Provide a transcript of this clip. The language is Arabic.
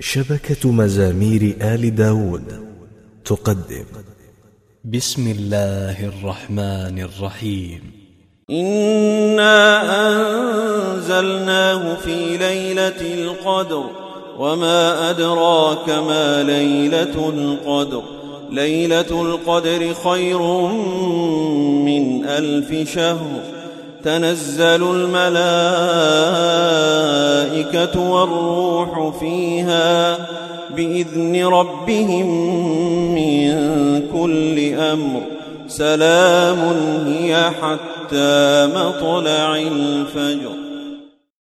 شبكة مزامير آل داود تقدم بسم الله الرحمن الرحيم. إنا أنزلناه في ليلة القدر وما أدراك ما ليلة القدر. ليلة القدر خير من 1000 شهر. تنزل الملائكة والروح فيها بإذن ربهم من كل أمر. سلام هي حتى مطلع الفجر.